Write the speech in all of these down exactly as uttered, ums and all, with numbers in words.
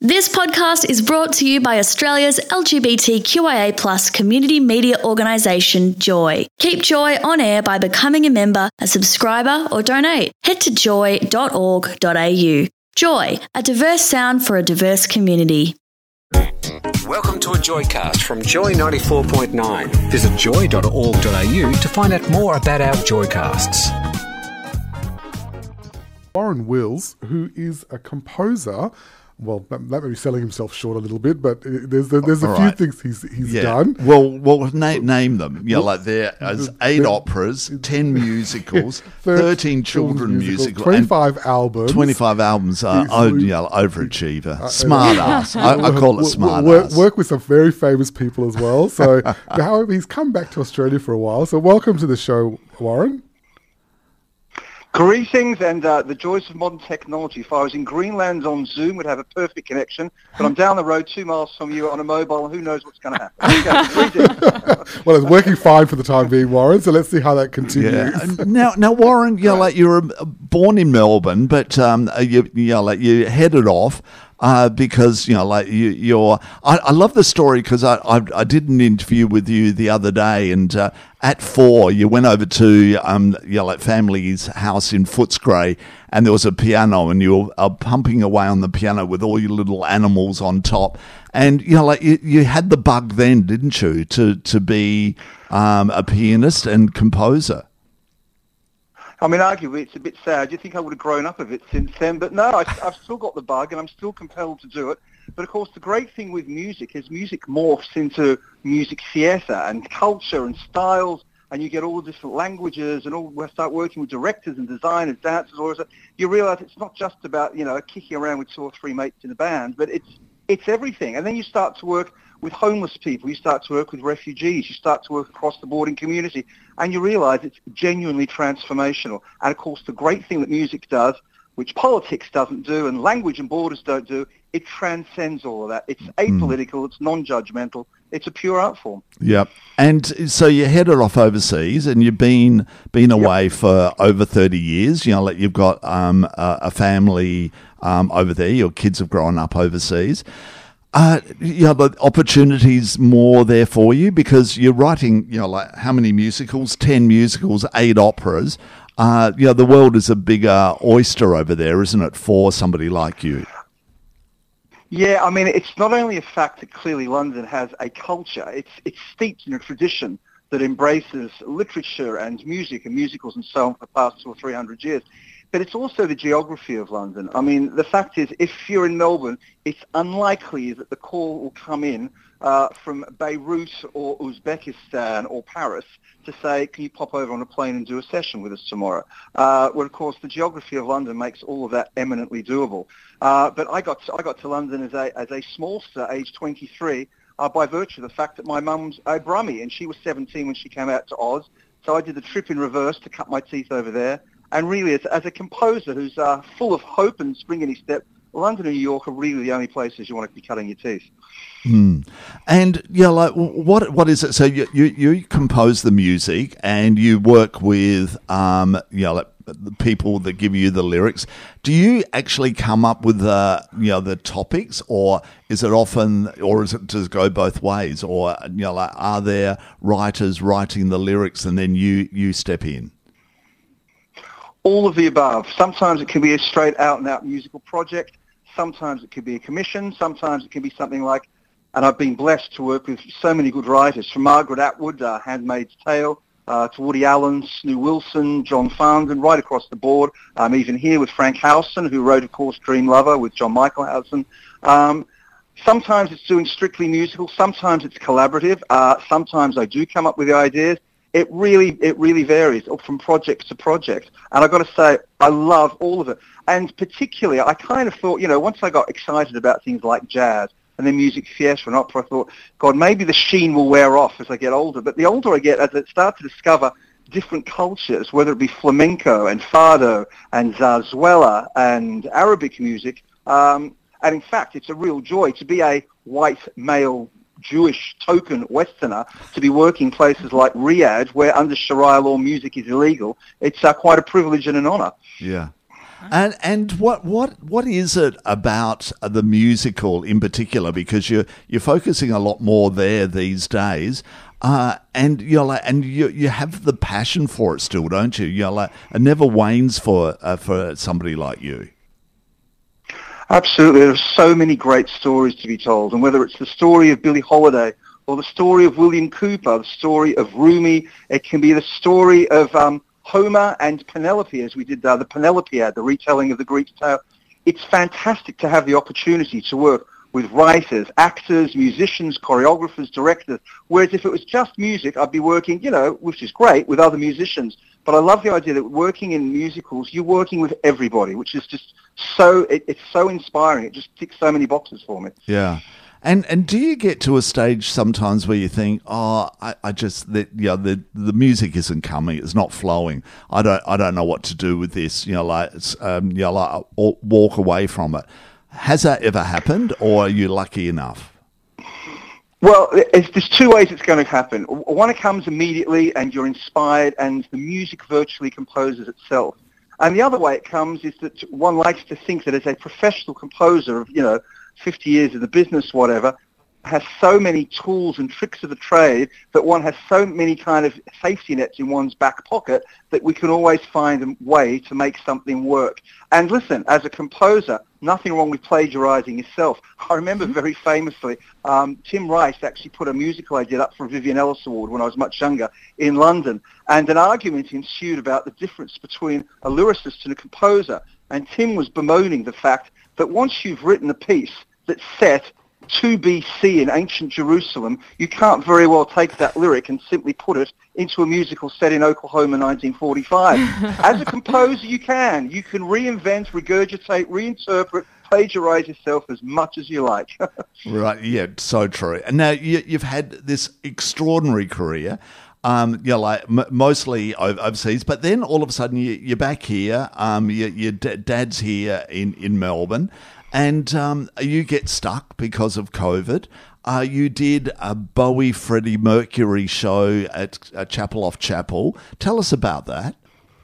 This podcast is brought to you by Australia's L G B T Q I A plus community media organisation, Joy. Keep Joy on air by becoming a member, a subscriber or donate. Head to joy dot org dot a u. Joy, a diverse sound for a diverse community. Welcome to a Joycast from Joy ninety-four point nine. Visit joy dot org dot a u to find out more about our Joycasts. Warren Wills, who is a composer. Well, that may be selling himself short a little bit, but there's there's a All few right. things he's he's Yeah. done. Well, well, name name them. Yeah, Well, like there is the- eight the- operas, ten musicals, thirteen children musicals, twenty-five and albums, twenty-five albums. Uh, He's- oh, yeah, overachiever, smart ass. I, I call it Wo- smart work, ass. work with some very famous people as well. So, however, he's come back to Australia for a while. So, welcome to the show, Warren. Greetings and uh, the joys of modern technology. If I was in Greenland on Zoom, we'd have a perfect connection. But I'm down the road two miles from you on a mobile, and who knows what's going to happen. Okay, greetings. Well, it's working fine for the time being, Warren. So let's see how that continues. Yeah. And now, now, Warren, you know, like you were born in Melbourne, but um, you, you know, like you headed off. Uh, because, you know, like you, you're, I, I love the story because I, I, I did an interview with you the other day, and uh, at four you went over to, um, you know, like family's house in Footscray, and there was a piano, and you were uh, pumping away on the piano with all your little animals on top, and you know, like you, you had the bug then, didn't you, to to be um, a pianist and composer. I mean, arguably, it's a bit sad. You think I would have grown up a bit since then, but no, I, I've still got the bug, and I'm still compelled to do it. But of course, the great thing with music is music morphs into music theatre and culture and styles, and you get all the different languages, and all. We start working with directors and designers, dancers, all that. You realise it's not just about, you know, kicking around with two or three mates in a band, but it's it's everything. And then you start to work with homeless people, you start to work with refugees, you start to work across the board in community, and you realise it's genuinely transformational. And of course, the great thing that music does, which politics doesn't do and language and borders don't do, it transcends all of that. It's apolitical, it's non-judgmental, it's a pure art form. Yep. And so you headed off overseas, and you've been been away yep. for over thirty years. You know, like you've got um, a, a family um, over there. Your kids have grown up overseas. Uh, you know, the opportunities more there for you because you're writing, you know, like how many musicals? ten musicals, eight operas. Uh, you know, the world is a bigger oyster over there, isn't it, for somebody like you? Yeah, I mean, it's not only a fact that clearly London has a culture, it's it's steeped in a tradition that embraces literature and music and musicals and so on for the past two or three hundred years. But it's also the geography of London. I mean, the fact is, if you're in Melbourne, it's unlikely that the call will come in uh, from Beirut or Uzbekistan or Paris to say, can you pop over on a plane and do a session with us tomorrow? Uh, well, of course, the geography of London makes all of that eminently doable. Uh, but I got to, I got to London as a as a smallster, age twenty-three, uh, by virtue of the fact that my mum's a Brummie, and she was seventeen when she came out to Oz. So I did the trip in reverse to cut my teeth over there. And really, as, as a composer who's uh, full of hope and spring in his step, London and New York are really the only places you want to be cutting your teeth. Mm. And yeah, like what what is it? So you you, you compose the music and you work with um you know like the people that give you the lyrics. Do you actually come up with the you know the topics, or is it often, or is it does it go both ways, or you know like are there writers writing the lyrics and then you you step in? All of the above. Sometimes it can be a straight out and out musical project. Sometimes it could be a commission. Sometimes it can be something like, and I've been blessed to work with so many good writers, from Margaret Atwood, uh, Handmaid's Tale, uh, to Woody Allen, Snoo Wilson, John Farndon, right across the board. I'm even here with Frank Howson, who wrote, of course, Dream Lover with John Michael Howson. Um, sometimes it's doing strictly musical. Sometimes it's collaborative. Uh, sometimes I do come up with the ideas. It really, it really varies from project to project. And I've got to say, I love all of it. And particularly, I kind of thought, you know, once I got excited about things like jazz and then music theatre and opera, I thought, God, maybe the sheen will wear off as I get older. But the older I get, as I start to discover different cultures, whether it be flamenco and fado and zarzuela and Arabic music, um, and in fact, it's a real joy to be a white male Jewish token Westerner to be working places like Riyadh, where under Sharia law music is illegal. It's uh, quite a privilege and an honour. Yeah. And and what what what is it about the musical in particular? Because you're you're focusing a lot more there these days, uh, and you're like, and you you have the passion for it still, don't you? You're like, it never wanes for uh, for somebody like you. Absolutely, there are so many great stories to be told, and whether it's the story of Billie Holiday or the story of William Cooper, the story of Rumi, it can be the story of um, Homer and Penelope, as we did uh, the Penelopiad, the retelling of the Greek tale. It's fantastic to have the opportunity to work with writers, actors, musicians, choreographers, directors, whereas if it was just music, I'd be working, you know, which is great, with other musicians. But I love the idea that working in musicals, you're working with everybody, which is just so, it, it's so inspiring. It just ticks so many boxes for me. Yeah. And and do you get to a stage sometimes where you think, oh, I, I just the you know, the the music isn't coming, it's not flowing. I don't I don't know what to do with this. You know, like it's, um, you know, like I'll walk away from it. Has that ever happened, or are you lucky enough? Well, it's, there's two ways it's going to happen. One, it comes immediately, and you're inspired, and the music virtually composes itself. And the other way it comes is that one likes to think that as a professional composer of, you know, fifty years of the business, whatever, has so many tools and tricks of the trade that one has so many kind of safety nets in one's back pocket that we can always find a way to make something work. And listen, as a composer, nothing wrong with plagiarizing yourself. I remember very famously, um, Tim Rice actually put a musical I did up for a Vivian Ellis Award when I was much younger in London, and an argument ensued about the difference between a lyricist and a composer. And Tim was bemoaning the fact that once you've written a piece that's set two B C in ancient Jerusalem, you can't very well take that lyric and simply put it into a musical set in Oklahoma nineteen forty-five. As a composer, you can. You can reinvent, regurgitate, reinterpret, plagiarize yourself as much as you like. Right, yeah, so true. And now you, you've had this extraordinary career. Um, you know, like m- mostly overseas, but then all of a sudden you, you're back here. Um, you, your d- dad's here in, in Melbourne, and um, you get stuck because of COVID. Uh, you did a Bowie Freddie Mercury show at uh, Chapel Off Chapel. Tell us about that.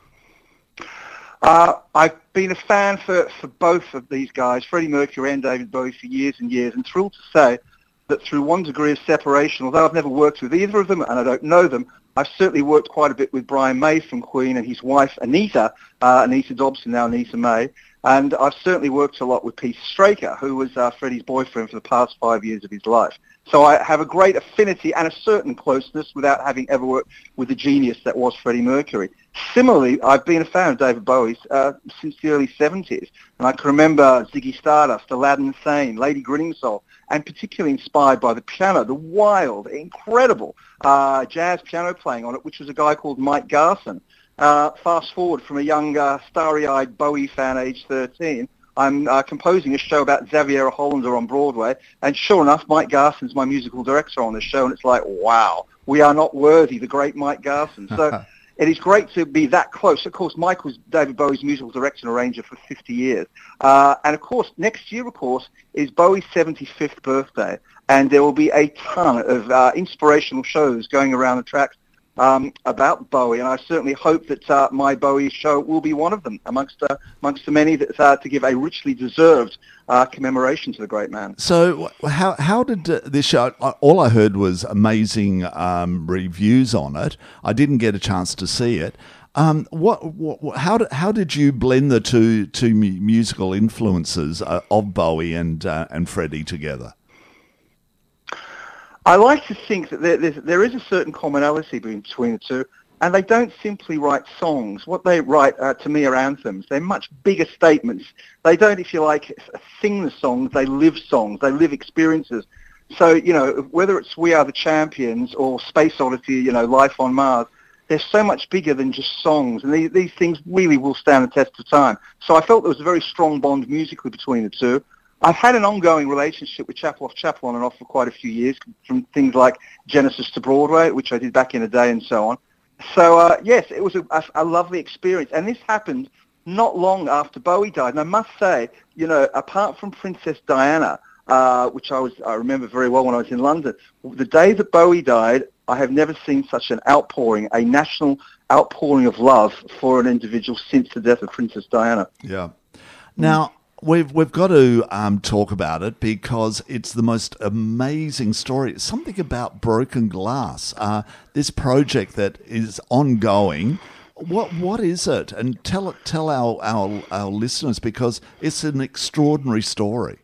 Uh, I've been a fan for, for both of these guys, Freddie Mercury and David Bowie, for years and years, and thrilled to say that through one degree of separation, although I've never worked with either of them and I don't know them, I've certainly worked quite a bit with Brian May from Queen and his wife Anita, uh, Anita Dobson, now Anita May, and I've certainly worked a lot with Peter Straker, who was uh, Freddie's boyfriend for the past five years of his life. So I have a great affinity and a certain closeness without having ever worked with the genius that was Freddie Mercury. Similarly, I've been a fan of David Bowie's uh, since the early seventies, and I can remember Ziggy Stardust, Aladdin Sane, Lady Grinning Soul, and particularly inspired by the piano, the wild, incredible uh, jazz piano playing on it, which was a guy called Mike Garson. Uh, fast forward from a young, uh, starry-eyed Bowie fan, age thirteen, I'm uh, composing a show about Xavier Hollander on Broadway, and sure enough, Mike Garson's my musical director on the show, and it's like, wow, we are not worthy, the great Mike Garson. So it is great to be that close. Of course, Mike was David Bowie's musical director and arranger for fifty years. Uh, and of course, next year, of course, is Bowie's seventy-fifth birthday, and there will be a ton of uh, inspirational shows going around the tracks Um, about Bowie, and I certainly hope that uh, my Bowie show will be one of them amongst uh, amongst the many that uh, to give a richly deserved uh, commemoration to the great man. So, how how did uh, this show? All I heard was amazing um, reviews on it. I didn't get a chance to see it. Um, what, what how did how did you blend the two two musical influences uh, of Bowie and uh, and Freddie together? I like to think that there, there is a certain commonality between the two, and they don't simply write songs. What they write, uh, to me, are anthems. They're much bigger statements. They don't, if you like, sing the songs. They live songs. They live experiences. So, you know, whether it's We Are the Champions or Space Oddity, you know, Life on Mars, they're so much bigger than just songs, and these, these things really will stand the test of time. So I felt there was a very strong bond musically between the two. I've had an ongoing relationship with Chapel Off Chapel on and off for quite a few years, from things like Genesis to Broadway, which I did back in the day, and so on. So, uh, yes, it was a, a, a lovely experience. And this happened not long after Bowie died. And I must say, you know, apart from Princess Diana, uh, which I was I remember very well when I was in London, the day that Bowie died, I have never seen such an outpouring, a national outpouring of love for an individual since the death of Princess Diana. Yeah. Now, we've we've got to um, talk about it because it's the most amazing story. It's something about broken glass. Uh, this project that is ongoing. What what is it? And tell tell our, our our listeners, because it's an extraordinary story.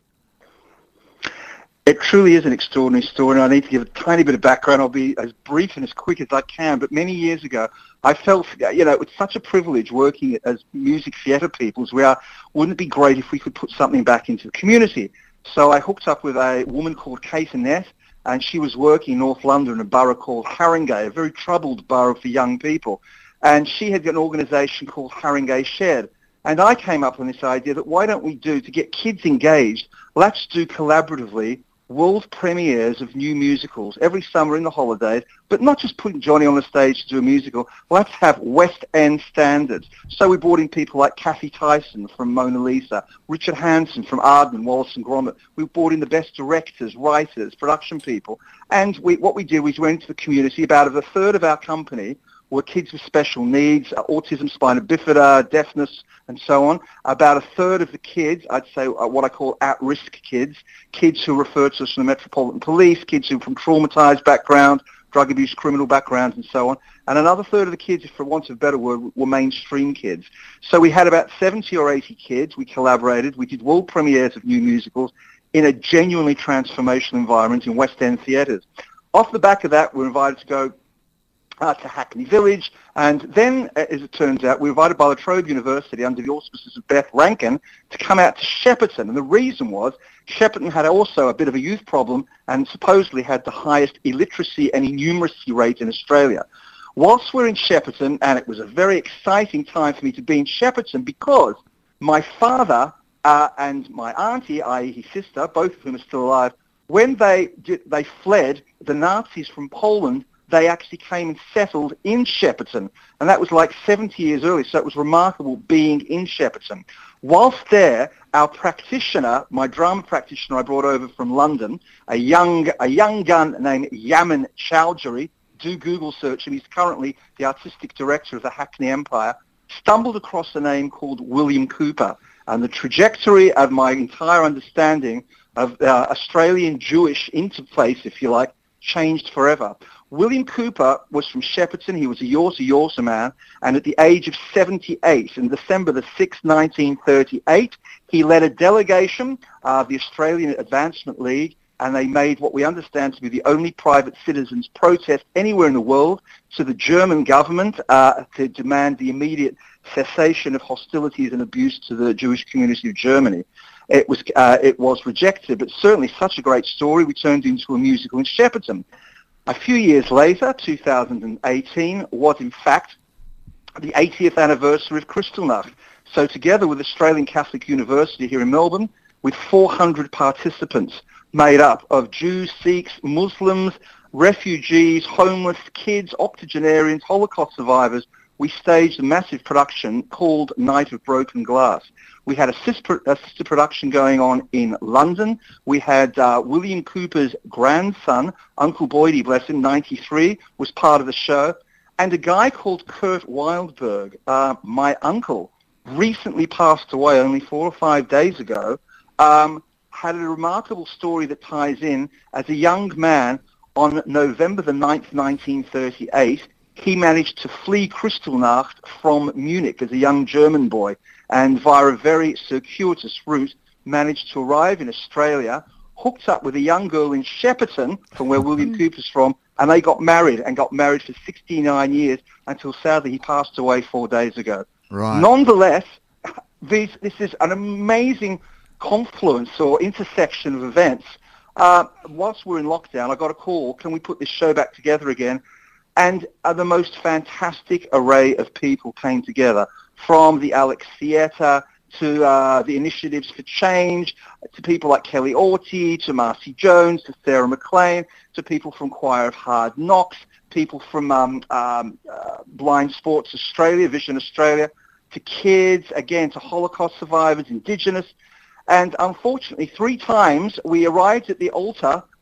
It truly is an extraordinary story, and I need to give a tiny bit of background. I'll be as brief and as quick as I can, but many years ago, I felt, you know, it's such a privilege working as music theatre people as we are. Wouldn't it be great if we could put something back into the community? So I hooked up with a woman called Kate Annette, and she was working in North London in a borough called Haringey, a very troubled borough for young people. And she had an organisation called Haringey Shared. And I came up with this idea that why don't we do, to get kids engaged, let's do collaboratively world premieres of new musicals every summer in the holidays, but not just putting Johnny on the stage to do a musical. Let's have West End standards. So we brought in people like Kathy Tyson from Mona Lisa, Richard Hanson from Arden, Wallace and Gromit. We brought in the best directors, writers, production people. And we, what we did was we went into the community. About a third of our company were kids with special needs, uh, autism, spina bifida, deafness, and so on. About a third of the kids, I'd say uh, what I call at-risk kids, kids who refer to us from the Metropolitan Police, kids who are from traumatised background, drug abuse, criminal backgrounds, and so on. And another third of the kids, for want of a better word, were mainstream kids. So we had about seventy or eighty kids. We collaborated. We did world premieres of new musicals in a genuinely transformational environment in West End theatres. Off the back of that, we were invited to go Uh, to Hackney Village, and then, as it turns out, we were invited by La Trobe University under the auspices of Beth Rankin to come out to Shepparton, and the reason was Shepparton had also a bit of a youth problem and supposedly had the highest illiteracy and innumeracy rate in Australia. Whilst we're in Shepparton, and it was a very exciting time for me to be in Shepparton because my father uh, and my auntie, that is his sister, both of whom are still alive, when they did, they fled the Nazis from Poland, they actually came and settled in Shepparton, and that was like seventy years earlier, so it was remarkable being in Shepparton. Whilst there, our practitioner, my drama practitioner I brought over from London, a young a young gun named Yamin Chowdhury, do Google search him, he's currently the artistic director of the Hackney Empire, stumbled across a name called William Cooper, and the trajectory of my entire understanding of uh, Australian Jewish interface, if you like, changed forever. William Cooper was from Shepparton. He was a Yorta Yorta man, and at the age of seventy-eight, in December the sixth, nineteen thirty-eight, he led a delegation of uh, the Australian Advancement League, and they made what we understand to be the only private citizens protest anywhere in the world to the German government uh, to demand the immediate cessation of hostilities and abuse to the Jewish community of Germany. It was, uh, it was rejected, but certainly such a great story, we turned into a musical in Shepparton. A few years later, two thousand eighteen, was in fact the eightieth anniversary of Kristallnacht. So together with Australian Catholic University here in Melbourne, with four hundred participants made up of Jews, Sikhs, Muslims, refugees, homeless, kids, octogenarians, Holocaust survivors, we staged a massive production called Night of Broken Glass. We had a sister, a sister production going on in London. We had uh, William Cooper's grandson, Uncle Boydie, bless him, ninety-three, was part of the show. And a guy called Kurt Wildberg, uh, my uncle, recently passed away only four or five days ago, um, had a remarkable story that ties in. As a young man, on November the ninth, nineteen thirty-eight, he managed to flee Kristallnacht from Munich as a young German boy, and via a very circuitous route managed to arrive in Australia, hooked up with a young girl in Shepparton, from where William Cooper's from, and they got married, and got married for sixty-nine years until sadly he passed away four days ago. Right. Nonetheless, this, this is an amazing confluence or intersection of events. Uh, whilst we're in lockdown, I got a call, can we put this show back together again? And uh, the most fantastic array of people came together, from the Alex Theatre to uh, the Initiatives for Change, to people like Kelly Orty, to Marcy Jones, to Sarah McLean, to people from Choir of Hard Knocks, people from um, um, uh, Blind Sports Australia, Vision Australia, to kids, again, to Holocaust survivors, Indigenous. And unfortunately, three times we arrived at the altar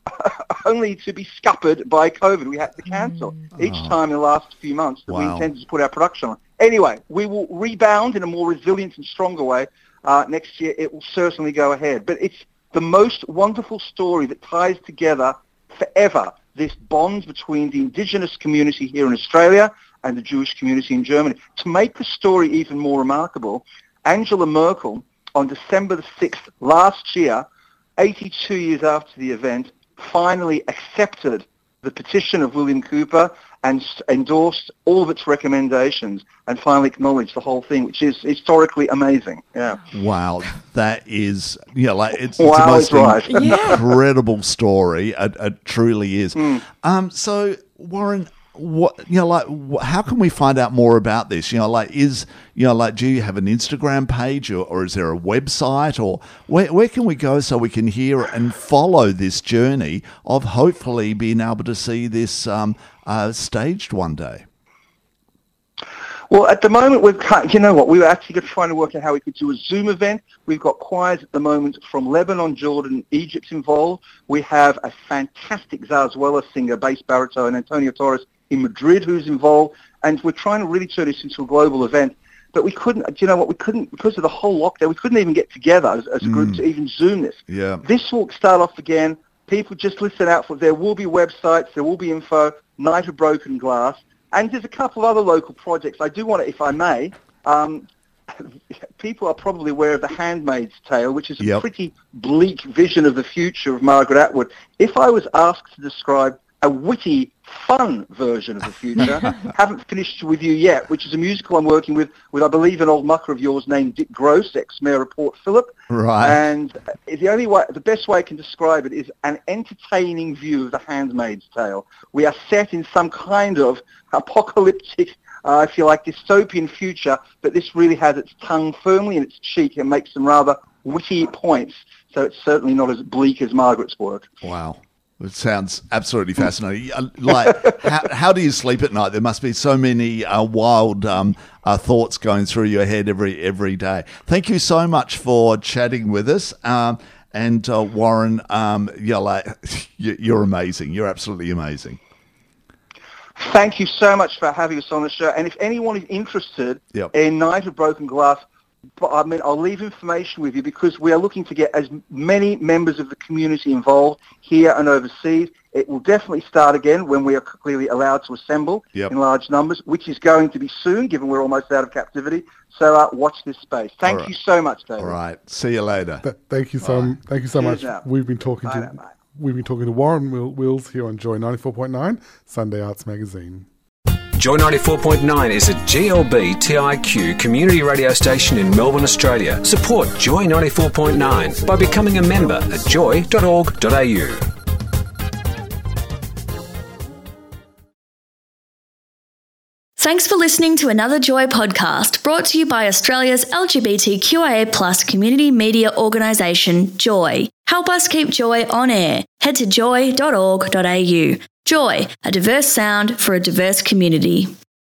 only to be scuppered by COVID. We had to cancel each Oh. time in the last few months that we Wow. intended to put our production on. Anyway, we will rebound in a more resilient and stronger way. Uh, next year, it will certainly go ahead. But it's the most wonderful story that ties together forever this bond between the indigenous community here in Australia and the Jewish community in Germany. To make the story even more remarkable, Angela Merkel, on December the sixth last year, eighty-two years after the event, finally accepted the petition of William Cooper and s- endorsed all of its recommendations and finally acknowledged the whole thing, which is historically amazing. Yeah. Wow, that is, you know, like it's, it's Wow, the most it's right. incredible story. It, it truly is. Um, so Warren, what you know, like, wh- how can we find out more about this? You know, like, is you know, like, do you have an Instagram page, or, or is there a website, or where where can we go so we can hear and follow this journey of hopefully being able to see this um, uh, staged one day? Well, at the moment, we've cut, you know what, we were actually trying to work out how we could do a Zoom event. We've got choirs at the moment from Lebanon, Jordan, Egypt involved. We have a fantastic zarzuela singer, bass baritone, Antonio Torres in Madrid, who's involved. And we're trying to really turn this into a global event. But we couldn't, do you know what, we couldn't, because of the whole lockdown, we couldn't even get together as, as a group to even Zoom this. Yeah. This will start off again. People just listen out for, there will be websites, there will be info, Night of Broken Glass. And there's a couple of other local projects. I do want to, if I may, um, people are probably aware of The Handmaid's Tale, which is a Yep. pretty bleak vision of the future of Margaret Atwood. If I was asked to describe a witty, fun version of the future, haven't finished with you yet, which is a musical I'm working with, with I believe an old mucker of yours named Dick Gross, ex-mayor of Port Phillip. Right. And the only way, the best way I can describe it is an entertaining view of The Handmaid's Tale. We are set in some kind of apocalyptic, uh, if you like, dystopian future, but this really has its tongue firmly in its cheek and makes some rather witty points. So it's certainly not as bleak as Margaret's work. Wow. It sounds absolutely fascinating. Uh, Like, how, how do you sleep at night? There must be so many uh, wild um, uh, thoughts going through your head every every day. Thank you so much for chatting with us. Um, and uh, Warren, um, you're, like, you're amazing. You're absolutely amazing. Thank you so much for having us on the show. And if anyone is interested Yep. in Night of Broken Glass, but I mean, I'll leave information with you because we are looking to get as many members of the community involved here and overseas. It will definitely start again when we are clearly allowed to assemble Yep. in large numbers, which is going to be soon, given we're almost out of captivity. So uh, watch this space. Thank All you right. so much, David. All right. See you later. Th- thank you so thank you so Cheers much. now. We've been talking Bye to now, bye. we've been talking to Warren Will- Wills here on Joy ninety-four point nine, Sunday Arts Magazine. Joy ninety-four point nine is a G L B T I Q community radio station in Melbourne, Australia. Support Joy ninety-four point nine by becoming a member at joy dot org dot a u. Thanks for listening to another Joy podcast brought to you by Australia's L G B T Q I A plus community media organisation, Joy. Help us keep Joy on air. Head to joy dot org dot a u. Joy, a diverse sound for a diverse community.